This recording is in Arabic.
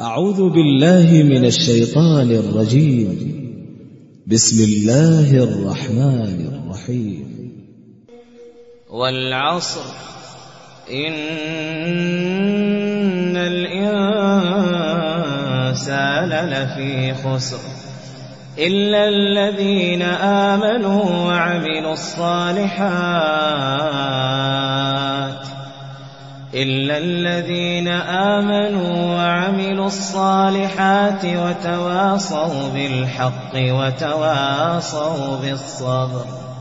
أعوذ بالله من الشيطان الرجيم. بسم الله الرحمن الرحيم. والعصر إن الإنسان لفي خسر إلا الذين آمنوا وعملوا الصالحات وتواصوا بالحق وتواصوا بالصبر.